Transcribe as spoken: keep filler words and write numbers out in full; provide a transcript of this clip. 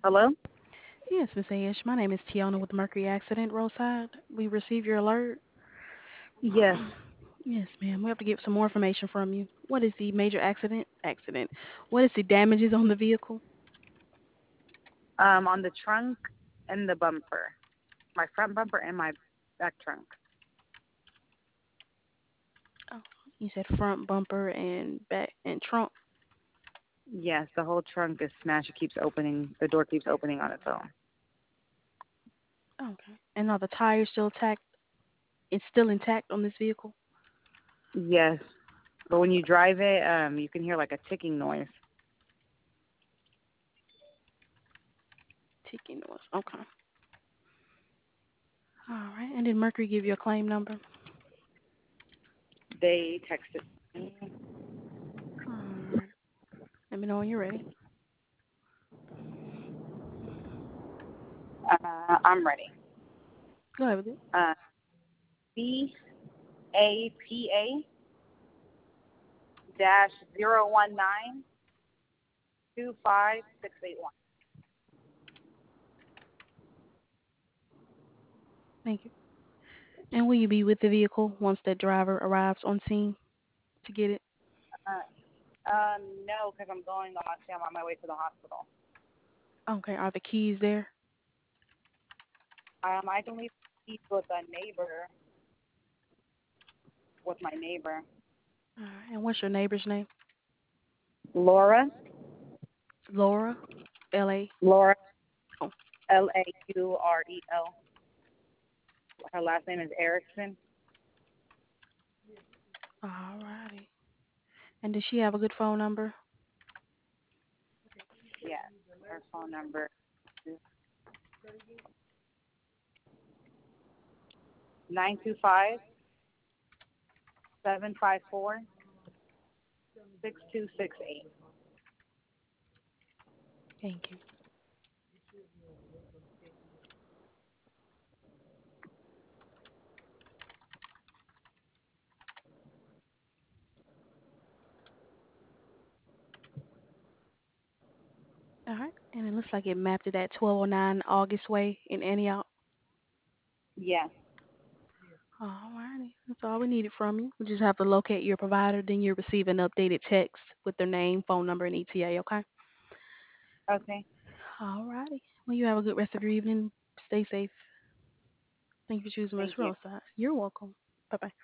Hello? Yes, Miss Ash. My name is Tiana with Mercury Accident Roadside. We received your alert. Yes. Yes, ma'am. We have to get some more information from you. What is the major accident? Accident. What is the damages on the vehicle? Um, on the trunk and the bumper. My front bumper and my back trunk. Oh, you said front bumper and back and trunk. Yes, the whole trunk is smashed. It keeps opening. The door keeps opening on its own. Okay. And are the tires still intact? It's still intact on this vehicle? Yes. But when you Okay. drive it, um, you can hear like a ticking noise. Ticking noise. Okay. All right. And did Mercury give you a claim number? They texted me. All right. Let me know when you're ready. Uh, I'm ready. Go ahead with it. Uh, B A P A dash zero one nine two five six eight one. Thank you. And will you be with the vehicle once the driver arrives on scene to get it? Uh, um, no, because I'm going on. I'm on my way to the hospital. Okay. Are the keys there? Um, I can leave keys with a neighbor, with my neighbor. All right. And what's your neighbor's name? Laura. Laura. L A. Laura. Oh. L A U R E L. Her last name is Erickson. All righty. And does she have a good phone number? Yes. Her phone number is nine two five seven five four six two six eight. Thank you. All right. And it looks like it mapped it at twelve oh nine August Way in Antioch. Yes. All righty. That's all we needed from you. We just have to locate your provider, then you'll receive an updated text with their name, phone number, and E T A, okay? Okay. All righty. Well, you have a good rest of your evening. Stay safe. Thank you for choosing Thank Mercy you. Roadside. You're welcome. Bye bye.